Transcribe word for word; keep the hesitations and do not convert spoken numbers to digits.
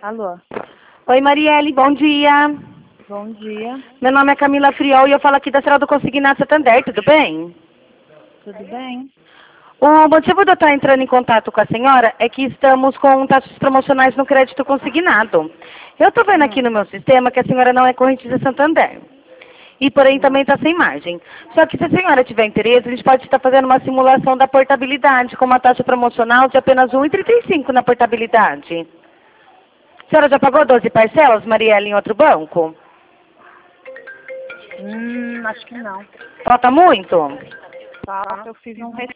Alô, Oi, Marielle, bom dia. bom dia, Meu nome é Camila Friol e eu falo aqui da Central do Consignato Santander, tudo bem? tudo bem? O motivo de eu estar entrando em contato com a senhora é que estamos com taxas promocionais no crédito consignado. Eu estou vendo aqui Hum, no meu sistema que a senhora não é correntista Santander. E porém também não. está sem margem. Só que se a senhora tiver interesse, a gente pode estar fazendo uma simulação da portabilidade com uma taxa promocional de apenas um vírgula trinta e cinco na portabilidade. A senhora já pagou doze parcelas, Marielle, em outro banco? Hum, acho que não. Falta muito? Tá, eu fiz um